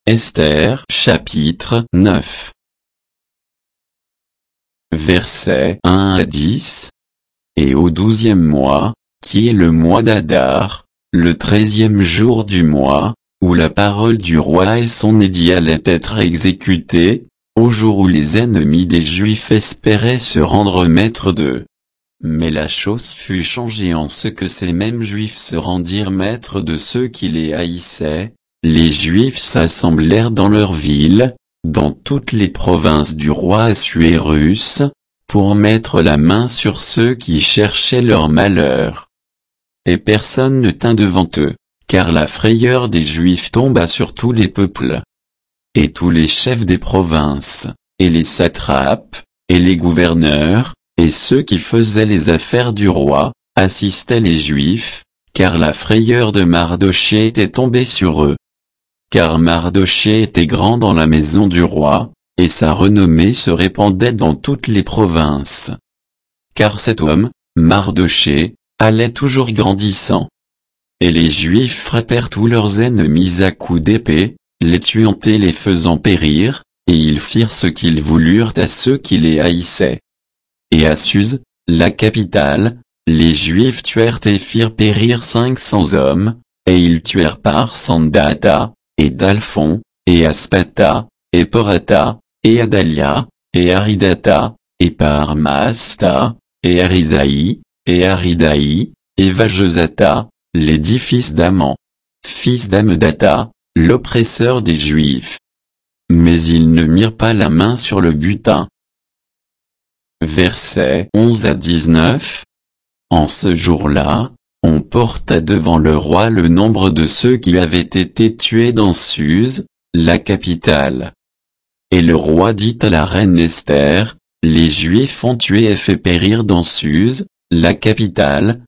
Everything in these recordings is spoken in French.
Esther chapitre 9. Versets 1 à 10. Et au 12e mois, qui est le mois d'Adar, le 13e jour du mois, où la parole du roi et son édit allaient être exécutées, au jour où les ennemis des Juifs espéraient se rendre maîtres d'eux. Mais la chose fut changée en ce que ces mêmes Juifs se rendirent maîtres de ceux qui les haïssaient. Les Juifs s'assemblèrent dans leur ville, dans toutes les provinces du roi Assuérus, pour mettre la main sur ceux qui cherchaient leur malheur. Et personne ne tint devant eux, car la frayeur des Juifs tomba sur tous les peuples. Et tous les chefs des provinces, et les satrapes, et les gouverneurs, et ceux qui faisaient les affaires du roi, assistaient les Juifs, car la frayeur de Mardochée était tombée sur eux. Car Mardochée était grand dans la maison du roi, et sa renommée se répandait dans toutes les provinces. Car cet homme, Mardochée, allait toujours grandissant. Et les Juifs frappèrent tous leurs ennemis à coups d'épée, les tuant et les faisant périr, et ils firent ce qu'ils voulurent à ceux qui les haïssaient. Et à Suse, la capitale, les Juifs tuèrent et firent périr 500 hommes, et ils tuèrent par Sandata, et Dalphon, et Aspata, et Porata, et Adalia, et Aridata, et Parmasta, et Arisaï, et Aridaï, et Vajezata, les 10 fils d'Aman, fils d'Amedata, l'oppresseur des Juifs. Mais ils ne mirent pas la main sur le butin. Versets 11 à 19. En ce jour-là, on porta devant le roi le nombre de ceux qui avaient été tués dans Suse, la capitale. Et le roi dit à la reine Esther, les Juifs ont tué et fait périr dans Suse, la capitale,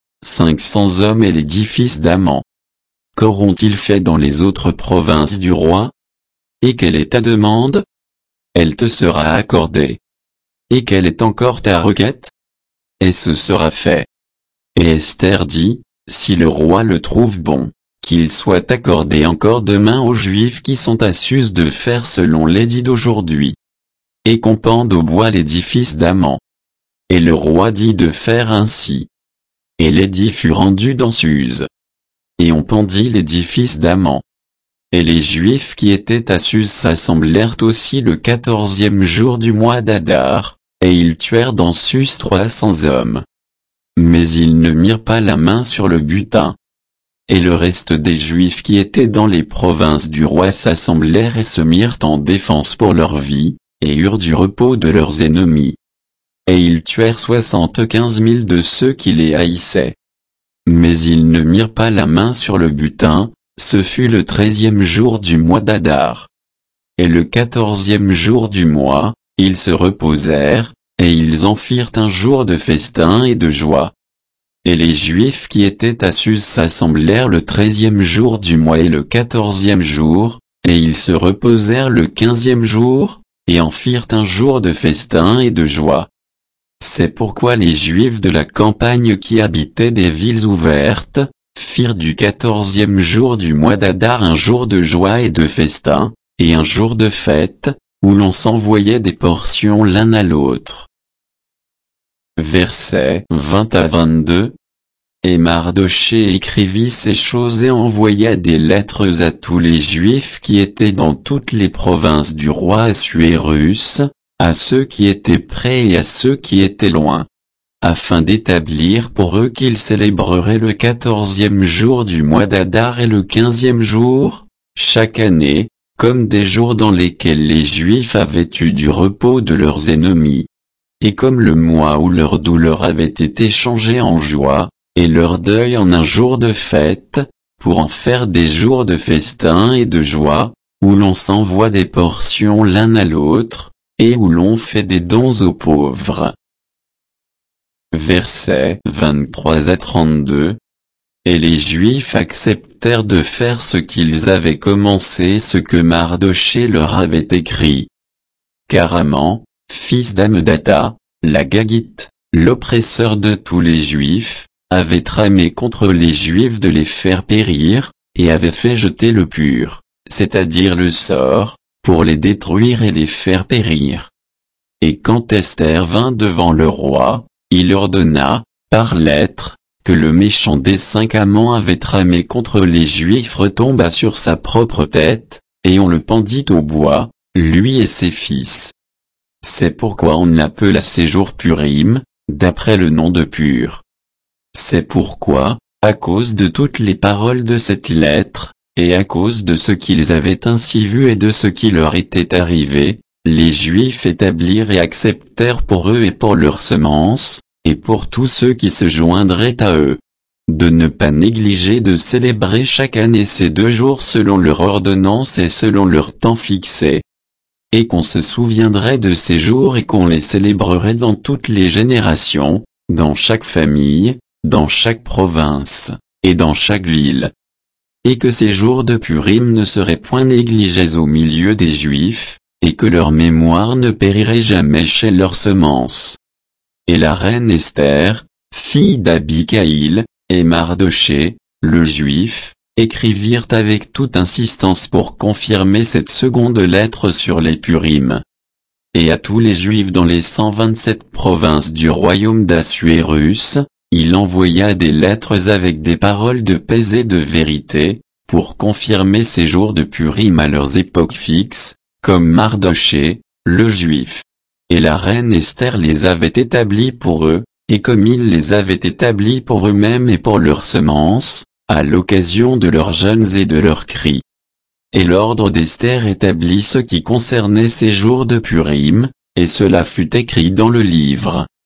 500 hommes et les 10 fils d'Aman. Qu'auront-ils fait dans les autres provinces du roi? Et quelle est ta demande? Elle te sera accordée. Et quelle est encore ta requête? Et ce sera fait. Et Esther dit, si le roi le trouve bon, qu'il soit accordé encore demain aux Juifs qui sont à Suse de faire selon l'édit d'aujourd'hui. Et qu'on pende au bois les 10 fils d'Aman. Et le roi dit de faire ainsi. Et l'édit fut rendu dans Suse. Et on pendit les 10 fils d'Aman. Et les Juifs qui étaient à Suse s'assemblèrent aussi le 14e jour du mois d'Adar, et ils tuèrent dans Suse 300 hommes. Mais ils ne mirent pas la main sur le butin. Et le reste des Juifs qui étaient dans les provinces du roi s'assemblèrent et se mirent en défense pour leur vie, et eurent du repos de leurs ennemis. Et ils tuèrent 75 000 de ceux qui les haïssaient. Mais ils ne mirent pas la main sur le butin, ce fut le 13e jour du mois d'Adar. Et le 14e jour du mois, ils se reposèrent, et ils en firent un jour de festin et de joie. Et les Juifs qui étaient à Suse s'assemblèrent le 13e jour du mois et le 14e jour, et ils se reposèrent le 15e jour, et en firent un jour de festin et de joie. C'est pourquoi les Juifs de la campagne qui habitaient des villes ouvertes, firent du 14e jour du mois d'Adar un jour de joie et de festin, et un jour de fête, où l'on s'envoyait des portions l'un à l'autre. Versets 20 à 22. Et Mardochée écrivit ces choses et envoya des lettres à tous les Juifs qui étaient dans toutes les provinces du roi Assuérus, à ceux qui étaient près et à ceux qui étaient loin, afin d'établir pour eux qu'ils célébreraient le 14e jour du mois d'Adar et le 15e jour, chaque année, comme des jours dans lesquels les Juifs avaient eu du repos de leurs ennemis. Et comme le mois où leur douleur avait été changée en joie, et leur deuil en un jour de fête, pour en faire des jours de festin et de joie, où l'on s'envoie des portions l'un à l'autre, et où l'on fait des dons aux pauvres. Versets 23 à 32. Et les Juifs acceptèrent de faire ce qu'ils avaient commencé, ce que Mardochée leur avait écrit. Car Aman, fils d'Amedata, la Gagite, l'oppresseur de tous les Juifs, avait tramé contre les Juifs de les faire périr, et avait fait jeter le pur, c'est-à-dire le sort, pour les détruire et les faire périr. Et quand Esther vint devant le roi, il ordonna, par lettre, que le méchant dessein qu'Haman avait tramé contre les Juifs retomba sur sa propre tête, et on le pendit au bois, lui et ses fils. C'est pourquoi on l'appela ces jours Purim, d'après le nom de Pur. C'est pourquoi, à cause de toutes les paroles de cette lettre, et à cause de ce qu'ils avaient ainsi vu et de ce qui leur était arrivé, les Juifs établirent et acceptèrent pour eux et pour leurs semences, et pour tous ceux qui se joindraient à eux, de ne pas négliger de célébrer chaque année ces 2 jours selon leur ordonnance et selon leur temps fixé. Et qu'on se souviendrait de ces jours et qu'on les célébrerait dans toutes les générations, dans chaque famille, dans chaque province, et dans chaque ville. Et que ces jours de Purim ne seraient point négligés au milieu des Juifs, et que leur mémoire ne périrait jamais chez leurs semences. Et la reine Esther, fille d'Abicaïl, et Mardochée, le Juif, écrivirent avec toute insistance pour confirmer cette seconde lettre sur les Purim. Et à tous les Juifs dans les 127 provinces du royaume d'Assuérus, il envoya des lettres avec des paroles de paix et de vérité, pour confirmer ces jours de Purim à leurs époques fixes, comme Mardochée, le Juif. Et la reine Esther les avait établis pour eux, et comme ils les avaient établis pour eux-mêmes et pour leurs semences, à l'occasion de leurs jeûnes et de leurs cris. Et l'ordre d'Esther établit ce qui concernait ces jours de Purim, et cela fut écrit dans le livre.